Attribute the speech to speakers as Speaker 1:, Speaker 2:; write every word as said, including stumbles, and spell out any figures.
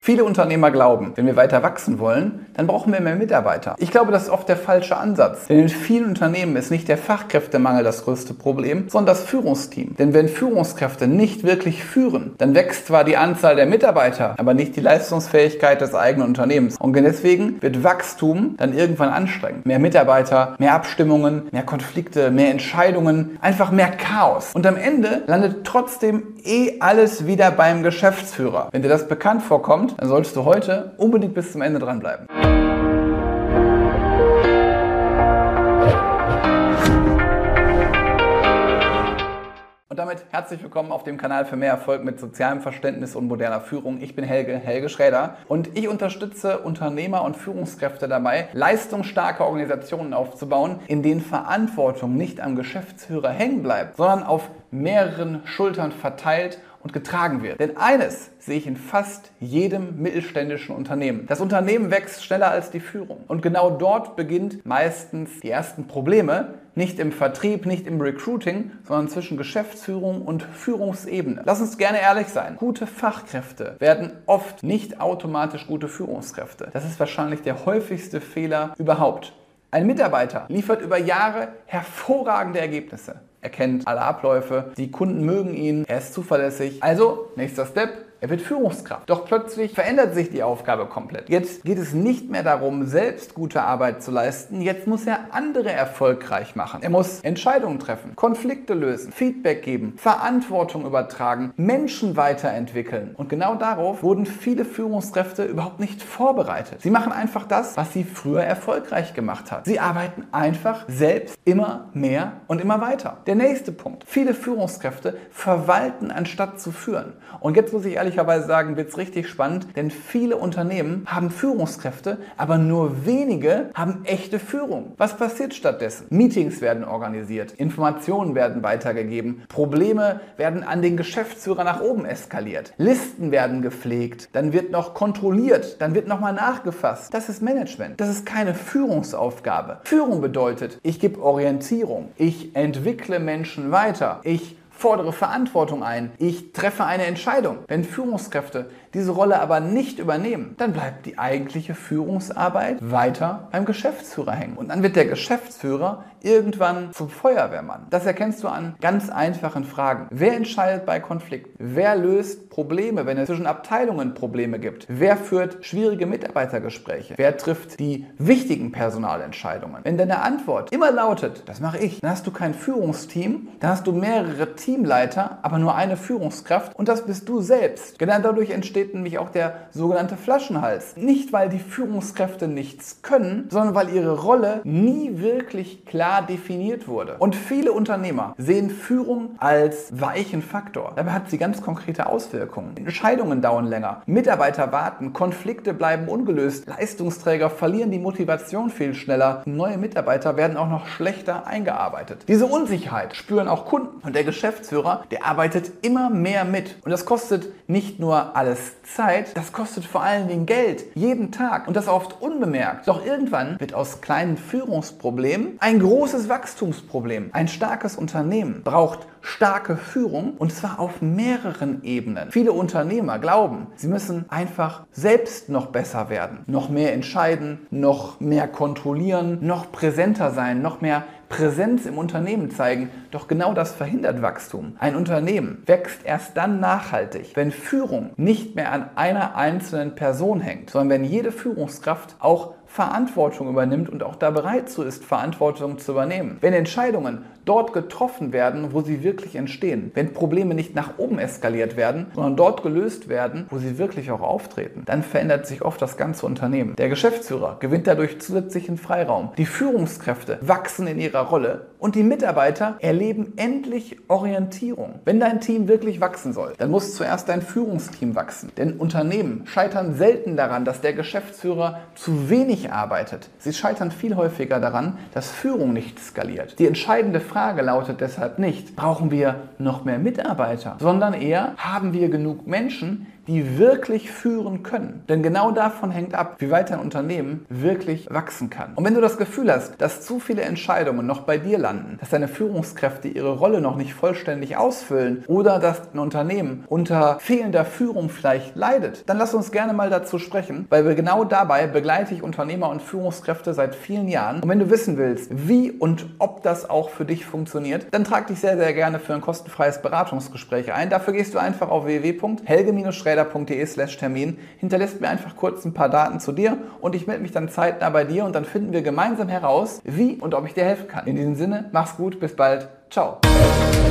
Speaker 1: Viele Unternehmer glauben, wenn wir weiter wachsen wollen, dann brauchen wir mehr Mitarbeiter. Ich glaube, das ist oft der falsche Ansatz. Denn in vielen Unternehmen ist nicht der Fachkräftemangel das größte Problem, sondern das Führungsteam. Denn wenn Führungskräfte nicht wirklich führen, dann wächst zwar die Anzahl der Mitarbeiter, aber nicht die Leistungsfähigkeit des eigenen Unternehmens. Und deswegen wird Wachstum dann irgendwann anstrengend. Mehr Mitarbeiter, mehr Abstimmungen, mehr Konflikte, mehr Entscheidungen, einfach mehr Chaos. Und am Ende landet trotzdem eh alles wieder beim Geschäftsführer. Wenn dir das bekannt vorkommt, dann solltest du heute unbedingt bis zum Ende dranbleiben. Und damit herzlich willkommen auf dem Kanal für mehr Erfolg mit sozialem Verständnis und moderner Führung. Ich bin Helge, Helge Schräder, und ich unterstütze Unternehmer und Führungskräfte dabei, leistungsstarke Organisationen aufzubauen, in denen Verantwortung nicht am Geschäftsführer hängen bleibt, sondern auf mehreren Schultern verteilt und getragen wird. Denn eines sehe ich in fast jedem mittelständischen Unternehmen: Das Unternehmen wächst schneller als die Führung. Und genau dort beginnt meistens die ersten Probleme. Nicht im Vertrieb, nicht im Recruiting, sondern zwischen Geschäftsführung und Führungsebene. Lass uns gerne ehrlich sein. Gute Fachkräfte werden oft nicht automatisch gute Führungskräfte. Das ist wahrscheinlich der häufigste Fehler überhaupt. Ein Mitarbeiter liefert über Jahre hervorragende Ergebnisse. Er kennt alle Abläufe, die Kunden mögen ihn, er ist zuverlässig. Also, nächster Step: Er wird Führungskraft. Doch plötzlich verändert sich die Aufgabe komplett. Jetzt geht es nicht mehr darum, selbst gute Arbeit zu leisten. Jetzt muss er andere erfolgreich machen. Er muss Entscheidungen treffen, Konflikte lösen, Feedback geben, Verantwortung übertragen, Menschen weiterentwickeln. Und genau darauf wurden viele Führungskräfte überhaupt nicht vorbereitet. Sie machen einfach das, was sie früher erfolgreich gemacht hat. Sie arbeiten einfach selbst immer mehr und immer weiter. Der nächste Punkt: Viele Führungskräfte verwalten, anstatt zu führen. Und jetzt muss ich ehrlich Ehrlicherweise sagen, wird es richtig spannend, denn viele Unternehmen haben Führungskräfte, aber nur wenige haben echte Führung. Was passiert stattdessen? Meetings werden organisiert, Informationen werden weitergegeben, Probleme werden an den Geschäftsführer nach oben eskaliert, Listen werden gepflegt, dann wird noch kontrolliert, dann wird nochmal nachgefasst. Das ist Management, das ist keine Führungsaufgabe. Führung bedeutet, ich gebe Orientierung, ich entwickle Menschen weiter, ich fordere Verantwortung ein, ich treffe eine Entscheidung. Wenn Führungskräfte diese Rolle aber nicht übernehmen, dann bleibt die eigentliche Führungsarbeit weiter beim Geschäftsführer hängen. Und dann wird der Geschäftsführer irgendwann zum Feuerwehrmann. Das erkennst du an ganz einfachen Fragen. Wer entscheidet bei Konflikten? Wer löst Probleme, wenn es zwischen Abteilungen Probleme gibt? Wer führt schwierige Mitarbeitergespräche? Wer trifft die wichtigen Personalentscheidungen? Wenn deine Antwort immer lautet, das mache ich, dann hast du kein Führungsteam, dann hast du mehrere Teamleiter, aber nur eine Führungskraft, und das bist du selbst. Genau dadurch entsteht nämlich auch der sogenannte Flaschenhals. Nicht, weil die Führungskräfte nichts können, sondern weil ihre Rolle nie wirklich klar definiert wurde. Und viele Unternehmer sehen Führung als weichen Faktor. Dabei hat sie ganz konkrete Auswirkungen. Entscheidungen dauern länger, Mitarbeiter warten, Konflikte bleiben ungelöst, Leistungsträger verlieren die Motivation viel schneller, neue Mitarbeiter werden auch noch schlechter eingearbeitet. Diese Unsicherheit spüren auch Kunden, und der Geschäftsführer, der arbeitet immer mehr mit. Und das kostet nicht nur alles Zeit, das kostet vor allen Dingen Geld, jeden Tag, und das oft unbemerkt. Doch irgendwann wird aus kleinen Führungsproblemen ein großes Wachstumsproblem. Ein starkes Unternehmen braucht starke Führung, und zwar auf mehreren Ebenen. Viele Unternehmer glauben, sie müssen einfach selbst noch besser werden, noch mehr entscheiden, noch mehr kontrollieren, noch präsenter sein, noch mehr Präsenz im Unternehmen zeigen. Doch genau das verhindert Wachstum. Ein Unternehmen wächst erst dann nachhaltig, wenn Führung nicht mehr an einer einzelnen Person hängt, sondern wenn jede Führungskraft auch Verantwortung übernimmt und auch da bereit zu ist, Verantwortung zu übernehmen. Wenn Entscheidungen dort getroffen werden, wo sie wirklich entstehen. Wenn Probleme nicht nach oben eskaliert werden, sondern dort gelöst werden, wo sie wirklich auch auftreten, dann verändert sich oft das ganze Unternehmen. Der Geschäftsführer gewinnt dadurch zusätzlichen Freiraum. Die Führungskräfte wachsen in ihrer Rolle und die Mitarbeiter erleben endlich Orientierung. Wenn dein Team wirklich wachsen soll, dann muss zuerst dein Führungsteam wachsen. Denn Unternehmen scheitern selten daran, dass der Geschäftsführer zu wenig arbeitet. Sie scheitern viel häufiger daran, dass Führung nicht skaliert. Die entscheidende Frage lautet deshalb nicht, brauchen wir noch mehr Mitarbeiter, sondern eher, haben wir genug Menschen, die wirklich führen können. Denn genau davon hängt ab, wie weit dein Unternehmen wirklich wachsen kann. Und wenn du das Gefühl hast, dass zu viele Entscheidungen noch bei dir landen, dass deine Führungskräfte ihre Rolle noch nicht vollständig ausfüllen oder dass ein Unternehmen unter fehlender Führung vielleicht leidet, dann lass uns gerne mal dazu sprechen, weil wir genau dabei begleite ich Unternehmer und Führungskräfte seit vielen Jahren. Und wenn du wissen willst, wie und ob das auch für dich funktioniert, dann trag dich sehr, sehr gerne für ein kostenfreies Beratungsgespräch ein. Dafür gehst du einfach auf w w w punkt helge schräder punkt de slash Termin, hinterlässt mir einfach kurz ein paar Daten zu dir und ich melde mich dann zeitnah bei dir und dann finden wir gemeinsam heraus, wie und ob ich dir helfen kann. In diesem Sinne, mach's gut, bis bald, ciao.